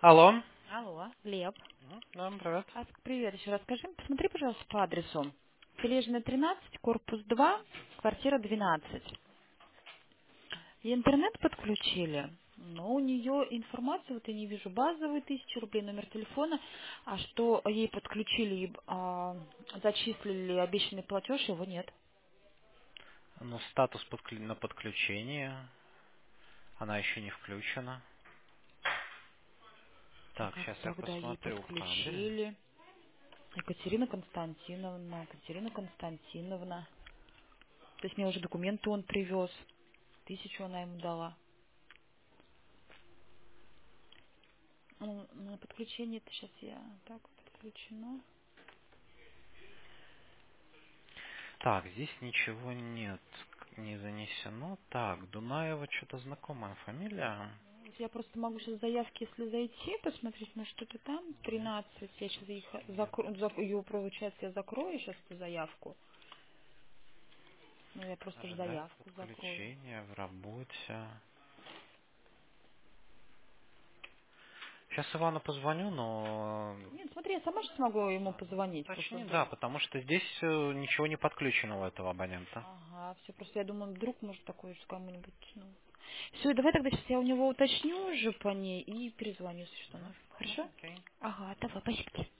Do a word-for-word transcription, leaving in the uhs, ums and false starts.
Алло. Алло, Глеб. М, Да, привет. А, привет, еще раз скажи, посмотри, пожалуйста, по адресу. Тележная тринадцать, корпус два, квартира двенадцать. И интернет подключили, но у нее информация, вот я не вижу, базовый тысяча рублей, номер телефона, а что ей подключили, и, а, зачислили обещанный платеж, его нет. Ну, статус подклю- на подключение. Она еще не включена. А Так, как сейчас я тогда ей посмотрю кабель. подключили? Екатерина Константиновна, Екатерина Константиновна. То есть мне уже документы он привез. Тысячу она ему дала. Ну, на подключение это сейчас я так подключено. Так, здесь ничего нет, к- не занесено. Так, Дунаева что-то знакомая фамилия. Вот я просто могу сейчас заявки, если зайти, посмотреть, может что-то там, тринадцать. Я сейчас их закрою, ее, получается, я закрою сейчас эту заявку. Ну, я просто же Ожидать заявку закрою. подключения в работе. Сейчас Ивану позвоню, но Нет, смотри, я сама сейчас могу ему а, ну, позвонить. Просто уточни, да, вдруг. потому что здесь э, ничего не подключено у этого абонента. Ага, все, просто я думаю, вдруг может такое же кому-нибудь. Ну. Все, давай тогда сейчас я у него уточню уже по ней и перезвоню, если что Мгм. надо. Ну, Хорошо? окей. Ага, давай, спасибо.